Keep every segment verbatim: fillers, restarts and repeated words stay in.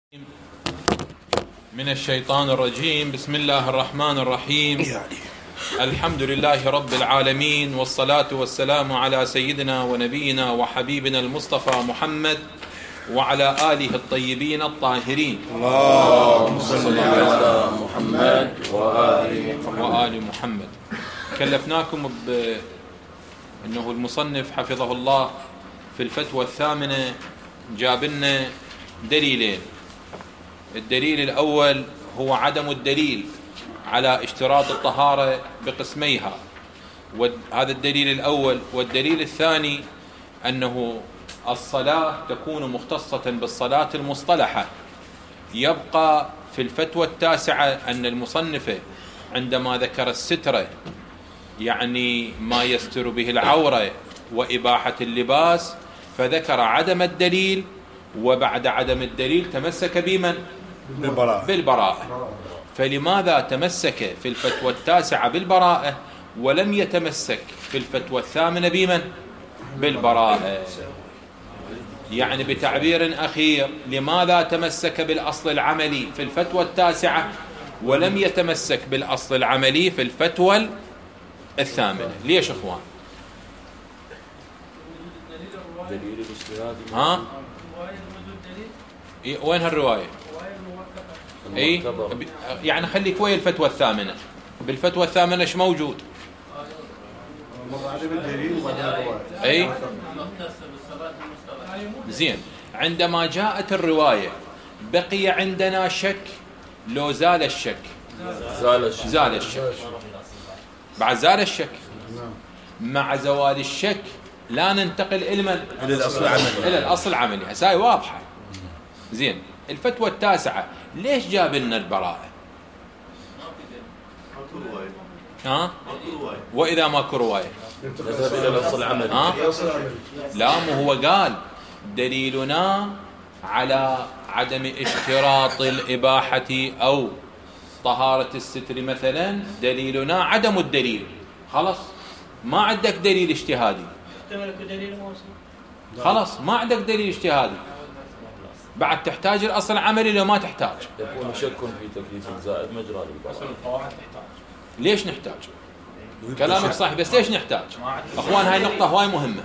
من الشيطان الرجيم. بسم الله الرحمن الرحيم. الحمد لله رب العالمين، والصلاة والسلام على سيدنا ونبينا وحبيبنا المصطفى محمد وعلى آله الطيبين الطاهرين. اللهم صل على محمد وآل محمد. كلفناكم بأنه المصنف حفظه الله في الفتوى الثامنة جاب لنا دليلين. الدليل الأول هو عدم الدليل على اشتراط الطهارة بقسميها، وهذا الدليل الأول. والدليل الثاني أنه الصلاة تكون مختصة بالصلاة المصطلحة. يبقى في الفتوى التاسعة أن المصنف عندما ذكر السترة يعني ما يستر به العورة وإباحة اللباس فذكر عدم الدليل، وبعد عدم الدليل تمسك بمن؟ بالبراءة. بالبراءة. فلماذا تمسك في الفتوى التاسعة بالبراءة ولم يتمسك في الفتوى الثامنة بمن؟ بالبراءة. يعني بتعبير أخير، لماذا تمسك بالأصل العملي في الفتوى التاسعة ولم يتمسك بالأصل العملي في الفتوى الثامنة؟ ليش أخوان؟ دليل الاجتهادي. ها؟ وين هالرواية؟ اي يعني خليك ويا الفتوى الثامنة. بالفتوى الثامنة ايش موجود؟ اي زين. عندما جاءت الرواية بقي عندنا شك لو زال الشك؟ زال الشك. زال الشك. بعد زال الشك، مع زوال الشك لا ننتقل إلى من؟ إلى الأصل العملي. إلى الأصل العملي. هسه واضحة. زين. الفتوى التاسعة ليش جاب لنا البراءة؟ ها؟ وإذا ماكو رواية نذهب إلى الأصل العملي. ها؟ لا، مو هو قال دليلنا على عدم اشتراط الإباحة أو طهارة الستر مثلا، دليلنا عدم الدليل. خلاص ما عندك دليل اجتهادي، خلاص ما عندك دليل اجتهادي، بعد تحتاج الأصل العملي لو ما تحتاج. يكون شك في تكليف الزائد مجرى للبراءة. ليش نحتاج؟ كلامك صحيح، بس ليش نحتاج؟ أخوان هاي النقطة هواي مهمة.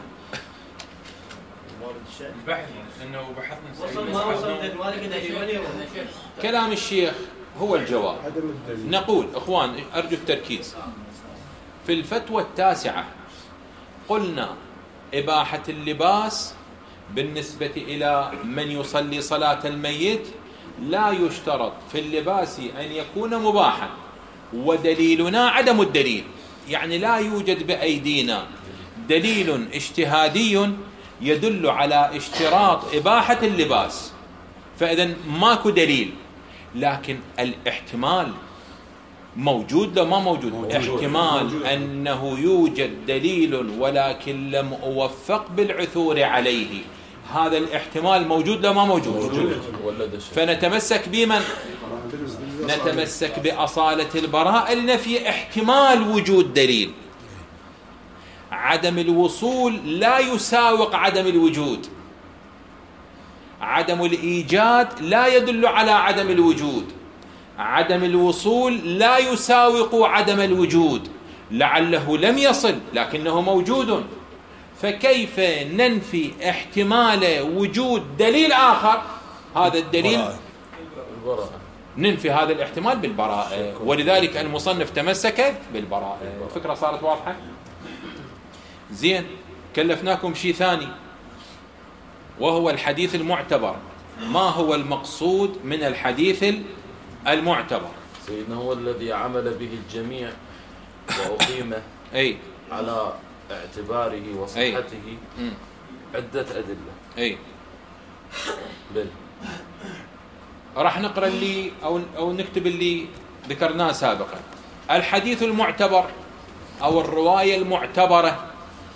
البحث انه بحثنا كلام الشيخ هو الجواب. نقول أخوان أرجو التركيز. في الفتوى التاسعة قلنا إباحة اللباس بالنسبة إلى من يصلي صلاة الميت لا يشترط في اللباس أن يكون مباحا، ودليلنا عدم الدليل. يعني لا يوجد بأيدينا دليل اجتهادي يدل على اشتراط إباحة اللباس، فإذا ماكو دليل. لكن الاحتمال موجود لو ما موجود؟ موجود. احتمال موجود. أنه يوجد دليل ولكن لم أوفق بالعثور عليه، هذا الاحتمال موجود لو ما موجود؟ موجود. فنتمسك بمن؟ نتمسك بأصالة البراءة لنفي احتمال وجود دليل. عدم الوصول لا يساوق عدم الوجود، عدم الإيجاد لا يدل على عدم الوجود، عدم الوصول لا يساوق عدم الوجود. لعله لم يصل لكنه موجود، فكيف ننفي احتمال وجود دليل آخر؟ هذا الدليل البراءة. ننفي هذا الاحتمال بالبراءة، ولذلك المصنف تمسك بالبراءة. الفكرة صارت واضحة؟ زين. كلفناكم شيء ثاني وهو الحديث المعتبر. ما هو المقصود من الحديث المعتبر؟ سيدنا هو الذي عمل به الجميع وأقيم أي على اعتباره وصحته أي. عدة أدلة. أي بل راح نقرأ اللي أو, أو نكتب اللي ذكرناه سابقا. الحديث المعتبر أو الرواية المعتبرة،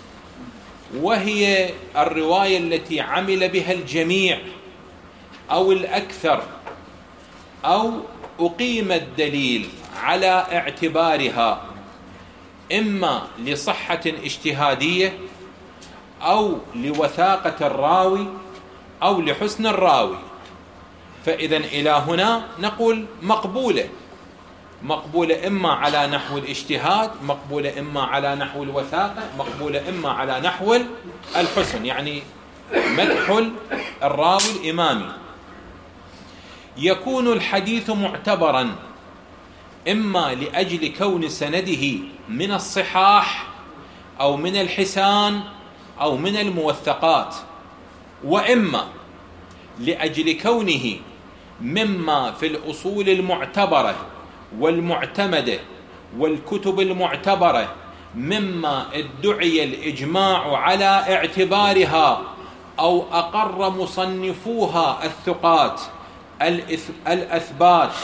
وهي الرواية التي عمل بها الجميع أو الأكثر، أو أقيم الدليل على اعتبارها، إما لصحة اجتهادية أو لوثاقة الراوي أو لحسن الراوي. فإذا إلى هنا نقول مقبولة، مقبولة إما على نحو الاجتهاد، مقبولة إما على نحو الوثاقة، مقبولة إما على نحو الحسن، يعني مدح الراوي الإمامي. يكون الحديث معتبرا إما لأجل كون سنده من الصحاح أو من الحسان أو من الموثقات، وإما لأجل كونه مما في الأصول المعتبرة والمعتمدة والكتب المعتبرة مما ادعي الإجماع على اعتبارها أو أقر مصنفوها الثقات الأثبات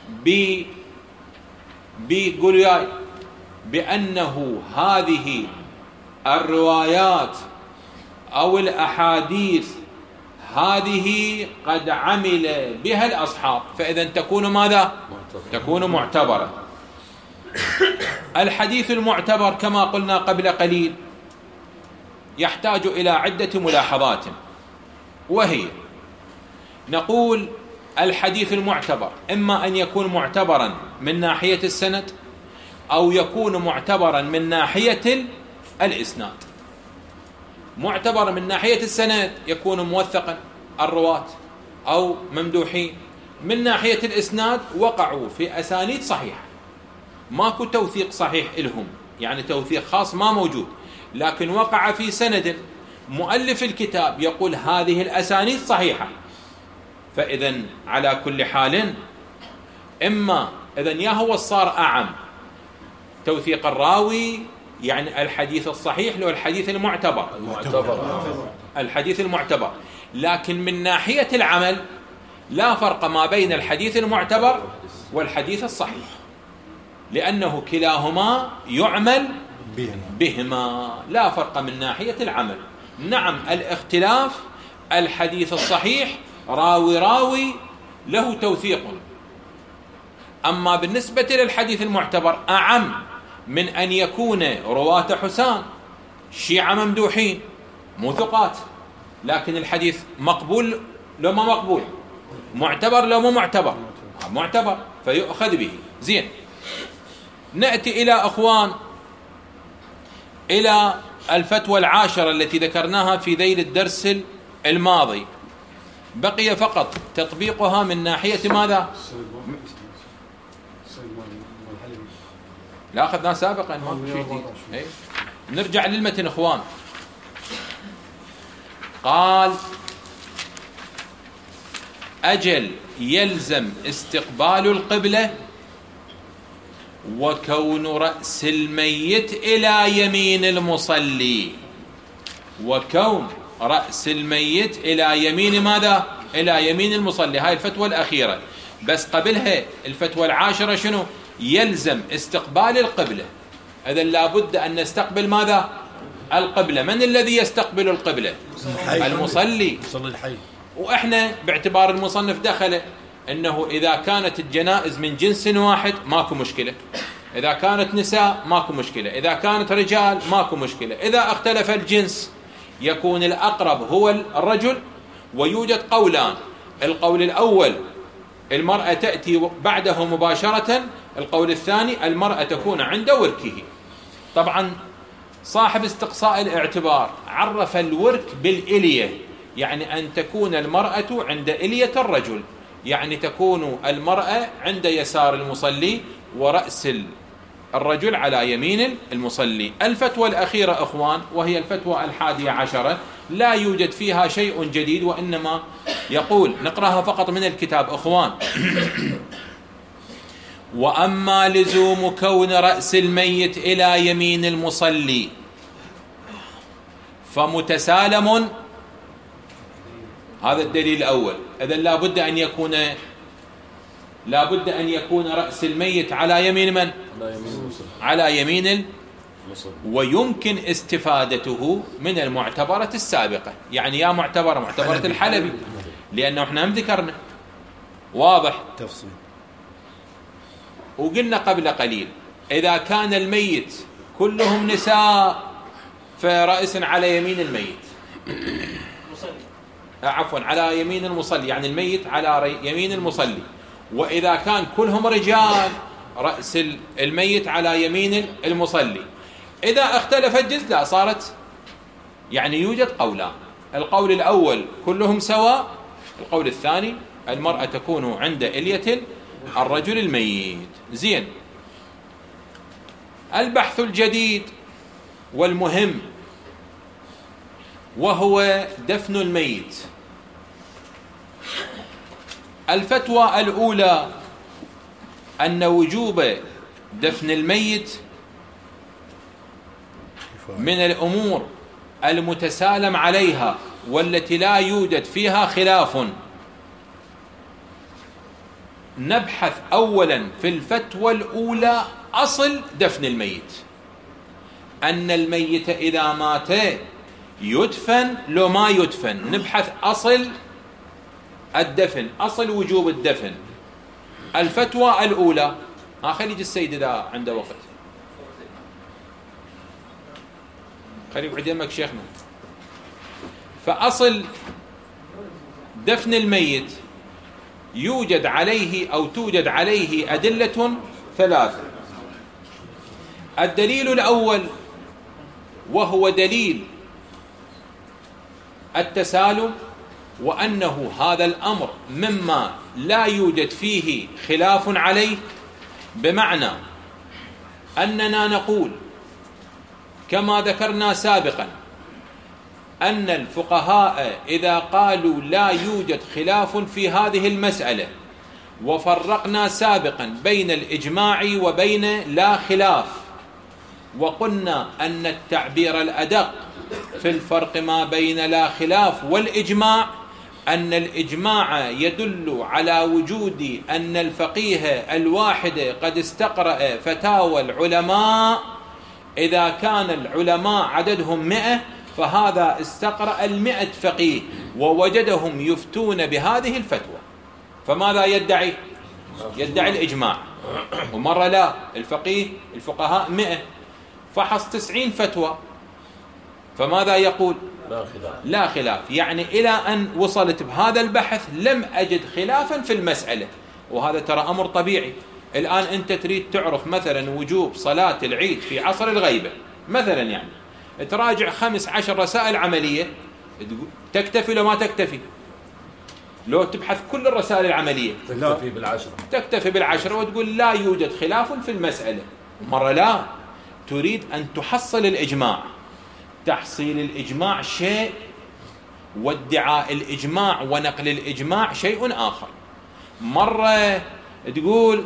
بأنه هذه الروايات أو الأحاديث هذه قد عمل بها الأصحاب، فإذا تكون ماذا؟ تكون معتبرة. الحديث المعتبر كما قلنا قبل قليل يحتاج إلى عدة ملاحظات، وهي نقول الحديث المعتبر إما أن يكون معتبرا من ناحية السند أو يكون معتبرا من ناحية الإسناد. معتبر من ناحية السند يكون موثقا الرواة أو ممدوحين، من ناحية الإسناد وقعوا في أسانيد صحيحة، ماكو توثيق صحيح لهم، يعني توثيق خاص ما موجود، لكن وقع في سند مؤلف الكتاب يقول هذه الأسانيد صحيحة. فإذا على كل حال إما إذن يا هو صار أعم توثيق الراوي، يعني الحديث الصحيح لو الحديث المعتبر المعتبر الحديث المعتبر، لكن من ناحية العمل لا فرق ما بين الحديث المعتبر والحديث الصحيح، لأنه كلاهما يعمل بهما، لا فرق من ناحية العمل. نعم الاختلاف الحديث الصحيح راوي راوي له توثيق، أما بالنسبة للحديث المعتبر أعم من أن يكون رواة حسان شيعة ممدوحين مو ثقات، لكن الحديث مقبول لو ما مقبول، معتبر لو ما معتبر، معتبر فيؤخذ به. زين، نأتي إلى أخوان إلى الفتوى العاشرة التي ذكرناها في ذيل الدرس الماضي، بقي فقط تطبيقها من ناحية ماذا؟ لا أخذناه سابقا، ما في شيء جديد. إيه؟ نرجع للمتن إخوان. قال أجل يلزم استقبال القبلة وكون رأس الميت إلى يمين المصلي، وكون رأس الميت إلى يمين ماذا؟ إلى يمين المصلي. هاي الفتوى الأخيرة، بس قبلها الفتوى العاشرة شنو؟ يلزم استقبال القبلة. إذن لابد أن نستقبل ماذا؟ القبلة. من الذي يستقبل القبلة؟ المصلي. وإحنا باعتبار المصنف دخل أنه إذا كانت الجنائز من جنس واحد ماكو مشكلة، إذا كانت نساء ماكو مشكلة، إذا كانت رجال ماكو مشكلة، إذا اختلف الجنس يكون الأقرب هو الرجل. ويوجد قولان، القول الأول المرأة تأتي بعده مباشرة، القول الثاني المرأة تكون عند وركه. طبعا صاحب استقصاء الاعتبار عرف الورك بالإلية، يعني أن تكون المرأة عند إلية الرجل، يعني تكون المرأة عند يسار المصلي ورأس الرجل على يمين المصلي. الفتوى الأخيرة أخوان وهي الفتوى الحادية عشرة لا يوجد فيها شيء جديد، وإنما يقول نقرأها فقط من الكتاب أخوان. وأما لزوم كون رأس الميت إلى يمين المصلي فمتسالم، هذا الدليل الأول. إذن لا بد أن يكون لا بد أن يكون رأس الميت على يمين من؟ على يمين المصلي. ويمكن استفادته من المعتبرة السابقة، يعني يا معتبرة معتبرة الحلبي، لأنه احنا هم ذكرنا واضح تفصيل. وقلنا قبل قليل إذا كان الميت كلهم نساء فرأس على يمين الميت، عفوا على يمين المصلي، يعني الميت على يمين المصلي. وإذا كان كلهم رجال رأس الميت على يمين المصلي. إذا اختلف الجزء لا صارت، يعني يوجد قولان، القول الأول كلهم سواء، القول الثاني المرأة تكون عند إلية الرجل الميت. زين، البحث الجديد والمهم وهو دفن الميت. الفتوى الأولى أن وجوب دفن الميت من الأمور المتسالم عليها والتي لا يوجد فيها خلاف. نبحث أولا في الفتوى الأولى أصل دفن الميت، أن الميت إذا مات يدفن لو ما يدفن. نبحث أصل الدفن، أصل وجوب الدفن. الفتوى الأولى، ها خلي يجي السيد إذا عنده وقت، خلي يقعد يمك شيخنا. فأصل دفن الميت يوجد عليه أو توجد عليه أدلة ثلاثة. الدليل الأول وهو دليل التسالم، وأنه هذا الأمر مما لا يوجد فيه خلاف عليه، بمعنى أننا نقول كما ذكرنا سابقا أن الفقهاء إذا قالوا لا يوجد خلاف في هذه المسألة، وفرقنا سابقا بين الإجماع وبين لا خلاف، وقلنا أن التعبير الأدق في الفرق ما بين لا خلاف والإجماع أن الإجماع يدل على وجود أن الفقيه الواحد قد استقرأ فتاوى العلماء. إذا كان العلماء عددهم مئة فهذا استقرأ المئة فقيه ووجدهم يفتون بهذه الفتوى، فماذا يدعي؟ يدعي الإجماع. ومرة لا، الفقيه الفقهاء مئة فحص تسعين فتوى، فماذا يقول؟ لا خلاف. لا خلاف، يعني إلى أن وصلت بهذا البحث لم أجد خلافا في المسألة. وهذا ترى أمر طبيعي. الآن أنت تريد تعرف مثلا وجوب صلاة العيد في عصر الغيبة مثلا، يعني تراجع خمس عشر رسائل عملية، تكتفي لو ما تكتفي؟ لو تبحث كل الرسائل العملية تكتفي بالعشرة، تكتفي بالعشرة وتقول لا يوجد خلاف في المسألة. مرة لا، تريد أن تحصل الإجماع. تحصيل الإجماع شيء، وادعاء الإجماع ونقل الإجماع شيء آخر. مرة تقول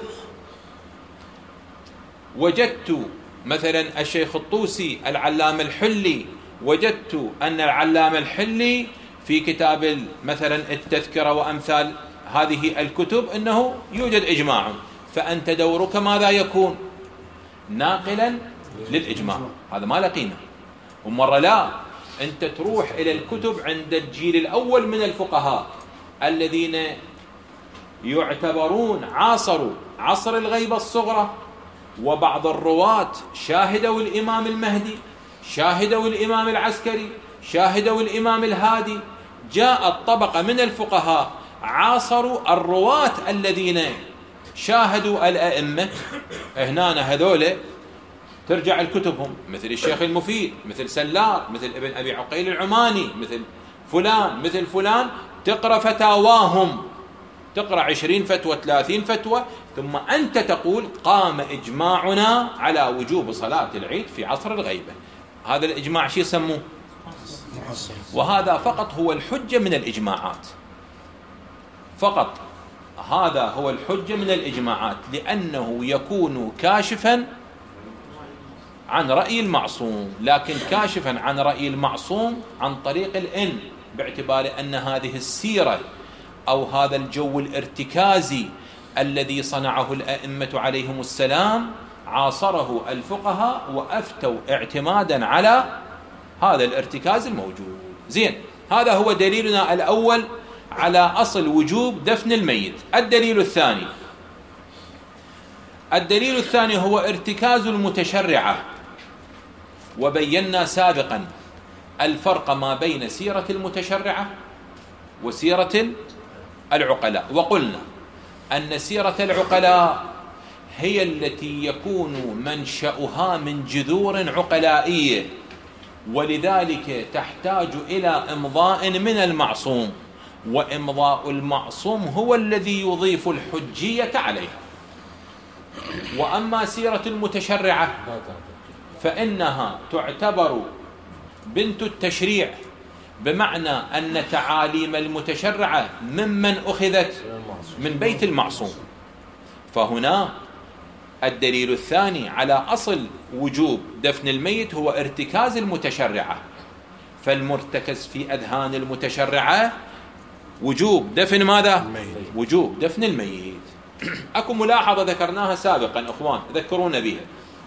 وجدت مثلا الشيخ الطوسي العلامة الحلي، وجدت أن العلامة الحلي في كتاب مثلا التذكرة وأمثال هذه الكتب أنه يوجد إجماع، فأنت دورك ماذا يكون؟ ناقلا للإجماع، هذا ما لقينا. ومرة لا، أنت تروح إلى الكتب عند الجيل الأول من الفقهاء الذين يعتبرون عاصروا عصر الغيبة الصغرى، وبعض الرواة شاهدوا الإمام المهدي، شاهدوا الإمام العسكري، شاهدوا الإمام الهادي. جاءت طبقة من الفقهاء عاصروا الرواة الذين شاهدوا الأئمة. هنا هذول ترجع الكتبهم مثل الشيخ المفيد، مثل سلار، مثل ابن أبي عقيل العماني، مثل فلان مثل فلان، تقرأ فتاواهم، تقرأ عشرين فتوى ثلاثين فتوى، ثم أنت تقول قام إجماعنا على وجوب صلاة العيد في عصر الغيبة. هذا الإجماع شو يسموه؟ وهذا فقط هو الحجة من الإجماعات، فقط هذا هو الحجة من الإجماعات، لأنه يكون كاشفا عن رأي المعصوم. لكن كاشفا عن رأي المعصوم عن طريق الإن، باعتبار أن هذه السيرة أو هذا الجو الارتكازي الذي صنعه الأئمة عليهم السلام عاصره الفقهاء وأفتوا اعتمادا على هذا الارتكاز الموجود. زين، هذا هو دليلنا الأول على أصل وجوب دفن الميت. الدليل الثاني، الدليل الثاني هو ارتكاز المتشرعة. وبينا سابقا الفرق ما بين سيرة المتشرعة وسيرة العقلاء. وقلنا أن سيرة العقلاء هي التي يكون منشأها من جذور عقلائية، ولذلك تحتاج إلى إمضاء من المعصوم، وإمضاء المعصوم هو الذي يضيف الحجية عليها. وأما سيرة المتشرعة فإنها تعتبر بنت التشريع، بمعنى أن تعاليم المتشرعة ممن أخذت من بيت المعصوم. فهنا الدليل الثاني على أصل وجوب دفن الميت هو ارتكاز المتشرعة، فالمرتكز في أذهان المتشرعة وجوب دفن ماذا؟ وجوب دفن الميت. أكو ملاحظة ذكرناها سابقا أخوان ذكرونا بها.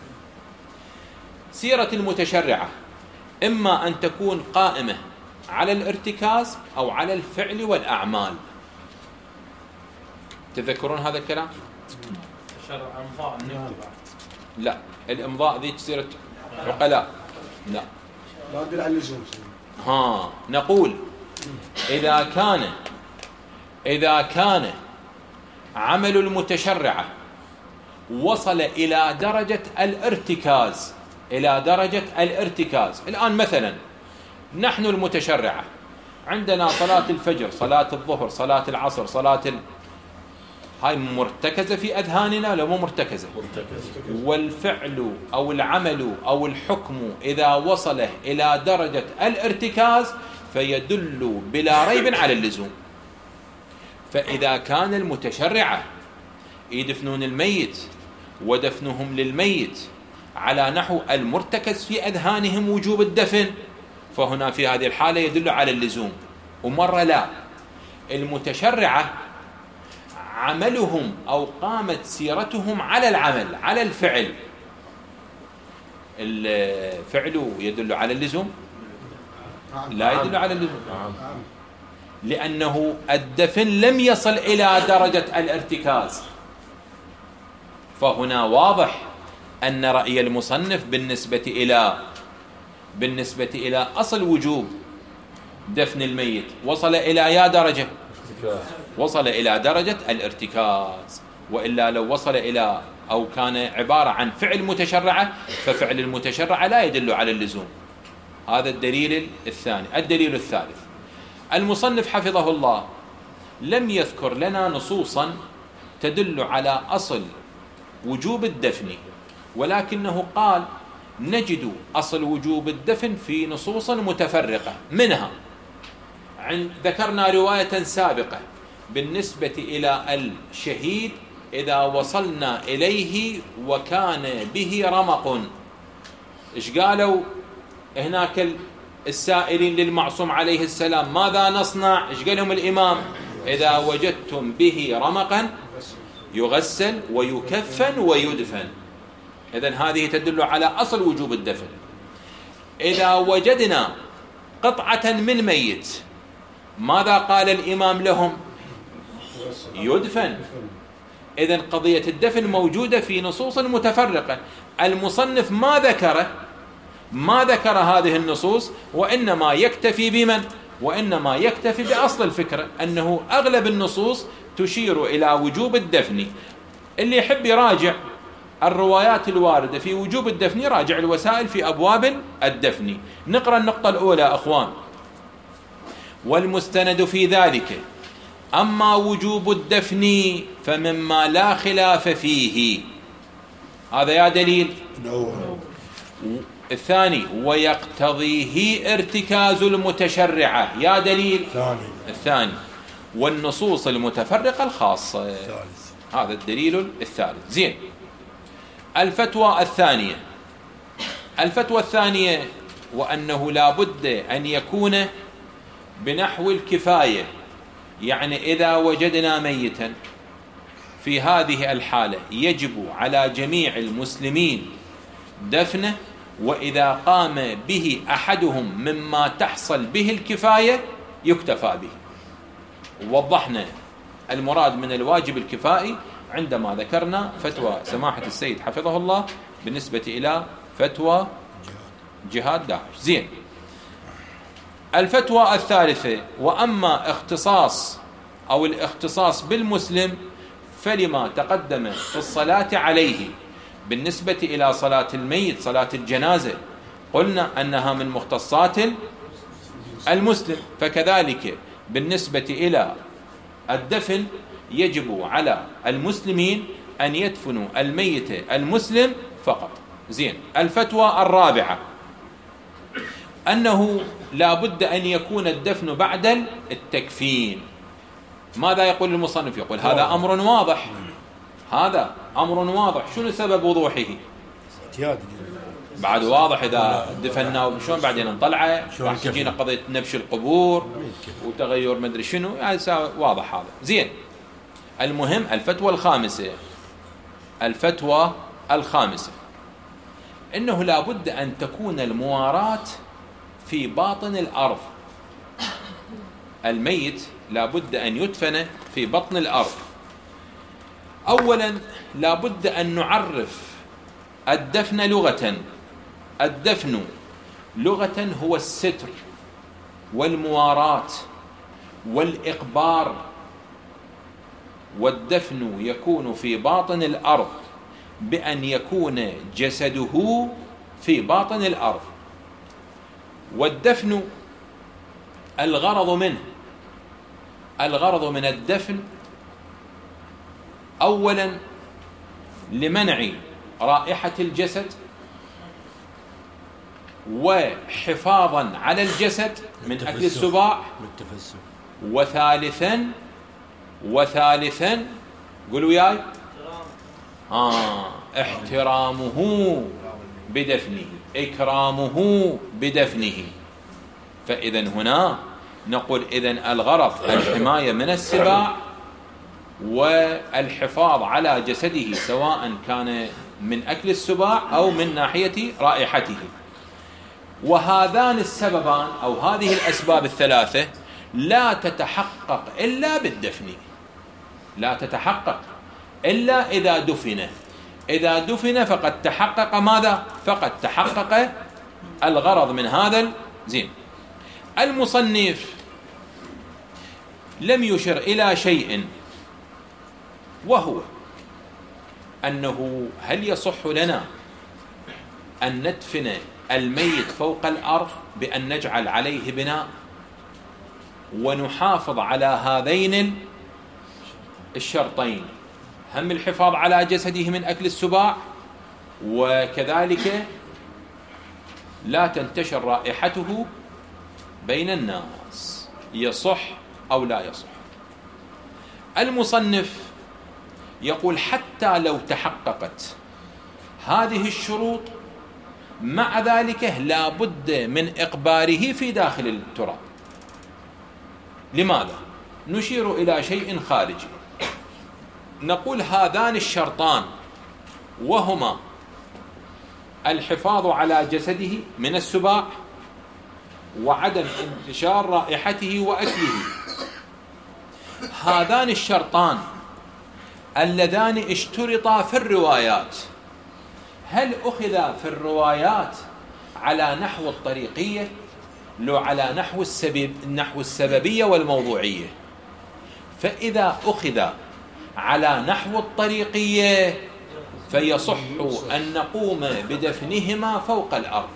سيرة المتشرعة إما أن تكون قائمة على الارتكاز أو على الفعل والأعمال. تذكرون هذا الكلام؟ لا، الإمضاء ذي سيرة عقلاء لا لا أدل على اللزوم. ها نقول إذا كان إذا كان عمل المتشرعة وصل إلى درجة الارتكاز إلى درجة الارتكاز الآن مثلا نحن المتشرعة عندنا صلاة الفجر، صلاة الظهر، صلاة العصر، صلاة ال... هاي مرتكزة في أذهاننا لو مو مرتكزة؟ مرتكزة. والفعل أو العمل أو الحكم إذا وصل إلى درجة الارتكاز فيدل بلا ريب على اللزوم. فإذا كان المتشرعة يدفنون الميت ودفنهم للميت على نحو المرتكز في أذهانهم وجوب الدفن، فهنا في هذه الحالة يدل على اللزوم. ومرة لا، المتشرعة عملهم أو قامت سيرتهم على العمل على الفعل، الفعل يدل على اللزوم؟ لا يدل على اللزوم، لأنه الدفن لم يصل إلى درجة الارتكاز. فهنا واضح أن رأي المصنف بالنسبة إلى بالنسبة إلى أصل وجوب دفن الميت وصل إلى يا درجة وصل إلى درجة الارتكاز. وإلا لو وصل إلى أو كان عبارة عن فعل متشرعة ففعل المتشرعة لا يدل على اللزوم. هذا الدليل الثاني. الدليل الثالث، المصنف حفظه الله لم يذكر لنا نصوصا تدل على أصل وجوب الدفن، ولكنه قال نجد أصل وجوب الدفن في نصوص متفرقة. منها عند ذكرنا رواية سابقة بالنسبة إلى الشهيد إذا وصلنا إليه وكان به رمق. إيش قالوا هناك السائلين للمعصوم عليه السلام؟ ماذا نصنع؟ إيش قال لهم الإمام؟ إذا وجدتم به رمقا يغسل ويكفن ويدفن. إذن هذه تدل على أصل وجوب الدفن. إذا وجدنا قطعة من ميت ماذا قال الإمام لهم؟ يدفن. إذن قضية الدفن موجودة في نصوص متفرقة. المصنف ما ذكر ما ذكر هذه النصوص، وإنما يكتفي بمن؟ وإنما يكتفي بأصل الفكرة، أنه أغلب النصوص تشير إلى وجوب الدفن. اللي يحب يراجع الروايات الواردة في وجوب الدفن راجع الوسائل في أبواب الدفن. نقرأ النقطة الأولى أخوان. والمستند في ذلك أما وجوب الدفن فمما لا خلاف فيه. هذا يا دليل. الثاني ويقتضيه ارتكاز المتشرعة، يا دليل. الثاني والنصوص المتفرقة الخاصة، هذا الدليل الثالث. زين. الفتوى الثانية الفتوى الثانية وأنه لا بد أن يكون بنحو الكفاية، يعني إذا وجدنا ميتا في هذه الحالة يجب على جميع المسلمين دفنه، وإذا قام به أحدهم مما تحصل به الكفاية يكتفى به. ووضحنا المراد من الواجب الكفائي عندما ذكرنا فتوى سماحة السيد حفظه الله بالنسبة إلى فتوى جهاد داعش. زين. الفتوى الثالثة: وأما اختصاص أو الاختصاص بالمسلم فلما تقدم في الصلاة عليه بالنسبة إلى صلاة الميت صلاة الجنازة قلنا أنها من مختصات المسلم، فكذلك بالنسبة إلى الدفن يجب على المسلمين أن يدفنوا الميت المسلم فقط. زين. الفتوى الرابعة أنه لا بد أن يكون الدفن بعد التكفين. ماذا يقول المصنف؟ يقول هذا أمر واضح، هذا أمر واضح. شنو سبب وضوحه؟ بعد واضح، إذا دفننا شلون بعدين نطلعه؟ راح تجينا قضية نبش القبور وتغير مدري شنو، يعني واضح هذا. زين. المهم الفتوى الخامسة، الفتوى الخامسة إنه لا بد أن تكون المواراة في باطن الأرض. الميت لا بد أن يدفن في بطن الأرض. أولا لا بد أن نعرف الدفن لغة. الدفن لغة هو الستر والمواراة والإقبار، والدفن يكون في باطن الأرض بأن يكون جسده في باطن الأرض. والدفن الغرض منه الغرض من الدفن أولا لمنع رائحة الجسد وحفاظا على الجسد من أكل السباع، وثالثا وثالثا قولوا وياي آه احترامه بدفنه، إكرامه بدفنه. فإذا هنا نقول إذن الغرض الحماية من السباع والحفاظ على جسده سواء كان من أكل السباع أو من ناحية رائحته. وهذان السببان أو هذه الأسباب الثلاثة لا تتحقق إلا بالدفن، لا تتحقق إلا إذا دفن. إذا دفن فقد تحقق ماذا؟ فقد تحقق الغرض من هذا. زين. المصنف لم يشر إلى شيء، وهو أنه هل يصح لنا أن ندفن الميت فوق الأرض بأن نجعل عليه بناء ونحافظ على هذين الشرطين، هم الحفاظ على جسده من أكل السباع وكذلك لا تنتشر رائحته بين الناس، يصح أو لا يصح؟ المصنف يقول حتى لو تحققت هذه الشروط مع ذلك لا بد من إقباره في داخل التراب. لماذا؟ نشير إلى شيء خارجي، نقول هذان الشرطان وهما الحفاظ على جسده من السباع وعدم انتشار رائحته وأكله، هذان الشرطان اللذان اشترطا في الروايات، هل أخذ في الروايات على نحو الطريقية لو على نحو السبب نحو السببية والموضوعية؟ فإذا أخذ على نحو الطريقية فيصح أن نقوم بدفنهما فوق الأرض،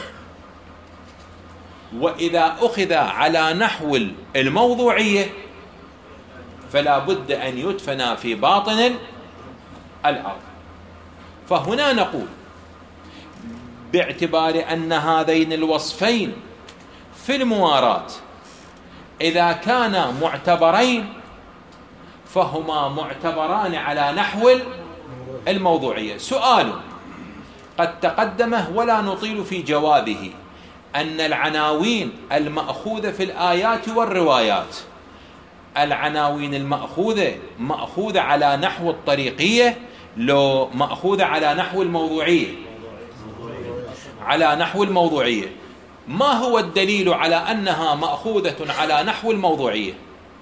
وإذا أخذ على نحو الموضوعية فلا بد أن يدفن في باطن الأرض. فهنا نقول باعتبار أن هذين الوصفين في المواراة إذا كانا معتبرين فهما معتبران على نحو الموضوعية. سؤال قد تقدمه ولا نطيل في جوابه، أن العناوين المأخوذة في الآيات والروايات، العناوين المأخوذة مأخوذة على نحو الطريقية لو مأخوذة على نحو الموضوعية؟ على نحو الموضوعية. ما هو الدليل على أنها مأخوذة على نحو الموضوعية؟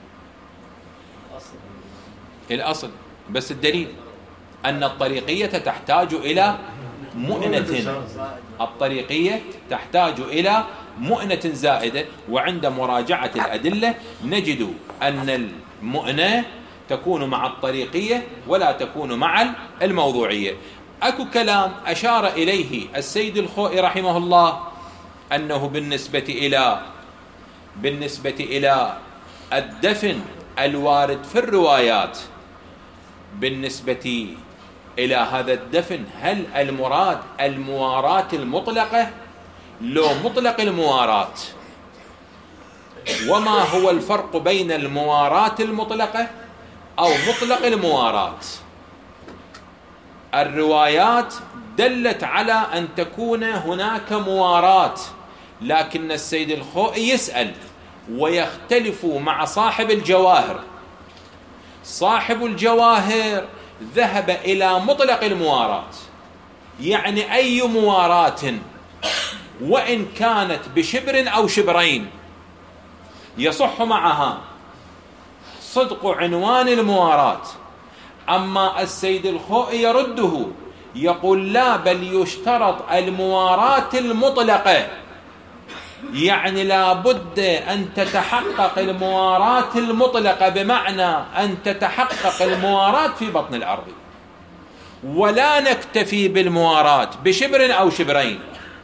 الأصل، بس الدليل أن الطريقية تحتاج إلى مؤنة، الطريقية تحتاج إلى مؤنة زائدة. وعند مراجعة الأدلة نجد أن المؤنة تكون مع الطريقية ولا تكون مع الموضوعية. أكو كلام أشار إليه السيد الخوئي رحمه الله أنه بالنسبة إلى بالنسبة إلى الدفن الوارد في الروايات، بالنسبة إلى هذا الدفن هل المراد المواراة المطلقة لو مطلق المواراة؟ وما هو الفرق بين المواراة المطلقة أو مطلق المواراة؟ الروايات دلت على أن تكون هناك مواراة، لكن السيد الخوئي يسأل ويختلف مع صاحب الجواهر. صاحب الجواهر ذهب إلى مطلق المواراة، يعني أي مواراة وإن كانت بشبر أو شبرين يصح معها صدق عنوان المواراة. أما السيد الخوئي يرده يقول لا، بل يشترط المواراة المطلقة، يعني لا بد أن تتحقق المواراة المطلقة، بمعنى أن تتحقق المواراة في بطن الأرض، ولا نكتفي بالمواراة بشبر أو شبرين.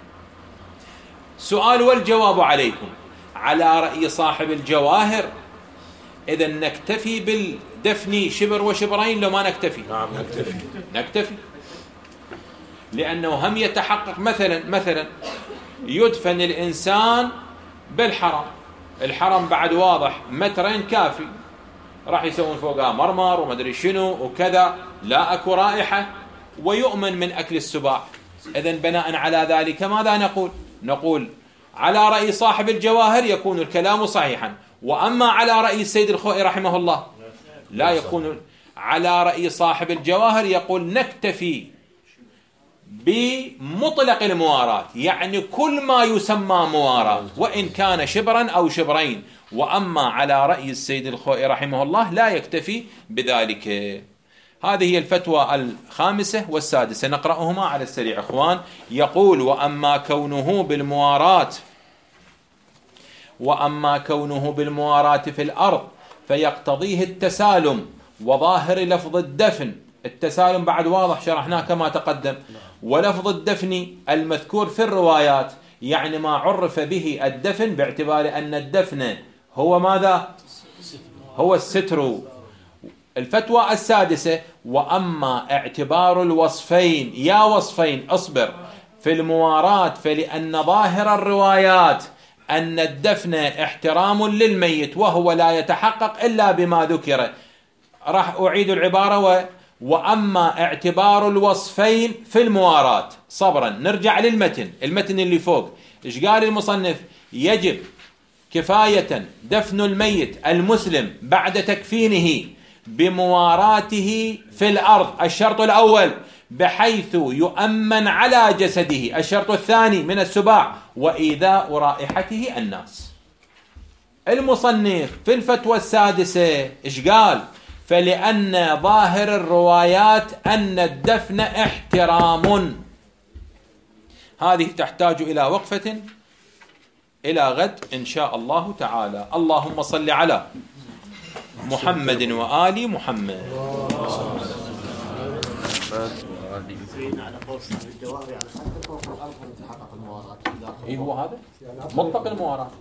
سؤال والجواب عليكم. على رأي صاحب الجواهر إذا نكتفي بالدفن شبر وشبرين لو ما نكتفي؟ نعم نكتفي نكتفي لأنه هم يتحقق مثلا مثلا يدفن الإنسان بالحرم، الحرم بعد واضح مترين كافي، راح يسوون فوقها مرمر ومدري شنو وكذا، لا أكو رائحة ويؤمن من أكل السباع. إذن بناء على ذلك ماذا نقول؟ نقول على رأي صاحب الجواهر يكون الكلام صحيحا، وأما على رأي السيد الخوئي رحمه الله لا يكون. على رأي صاحب الجواهر يقول نكتفي بمطلق المواراة، يعني كل ما يسمى مواراة وإن كان شبرا أو شبرين. وأما على رأي السيد الخوئي رحمه الله لا يكتفي بذلك. هذه هي الفتوى الخامسة والسادسة، نقرأهما على السريع إخوان. يقول وأما كونه بالمواراة وأما كونه بالمواراة في الأرض فيقتضيه التسالم، وظاهر لفظ الدفن التسالم بعد واضح شرحناه كما تقدم، ولفظ الدفن المذكور في الروايات يعني ما عرف به الدفن، باعتبار أن الدفن هو ماذا؟ هو الستر. الفتوى السادسة وأما اعتبار الوصفين، يا وصفين أصبر، في المواراة فلأن ظاهر الروايات أن الدفن احترام للميت وهو لا يتحقق إلا بما ذكر. راح أعيد العبارة و... وأما اعتبار الوصفين في المواراة. صبرا نرجع للمتن، المتن اللي فوق إيش قال المصنف؟ يجب كفاية دفن الميت المسلم بعد تكفينه بمواراته في الأرض، الشرط الأول، بحيث يؤمن على جسده، الشرط الثاني من السباع وإيذاء رائحته الناس. المصنف في الفتوى السادسة إيش قال؟ فلأن ظاهر الروايات أن الدفن احترام. هذه تحتاج إلى وقفة إلى غد إن شاء الله تعالى. اللهم صل على محمد وآل محمد. على قول صاحب الجواب يعني حتى فوق الأرض تتحقق المواراة. إيه هو هذا؟ مطلق المواراة.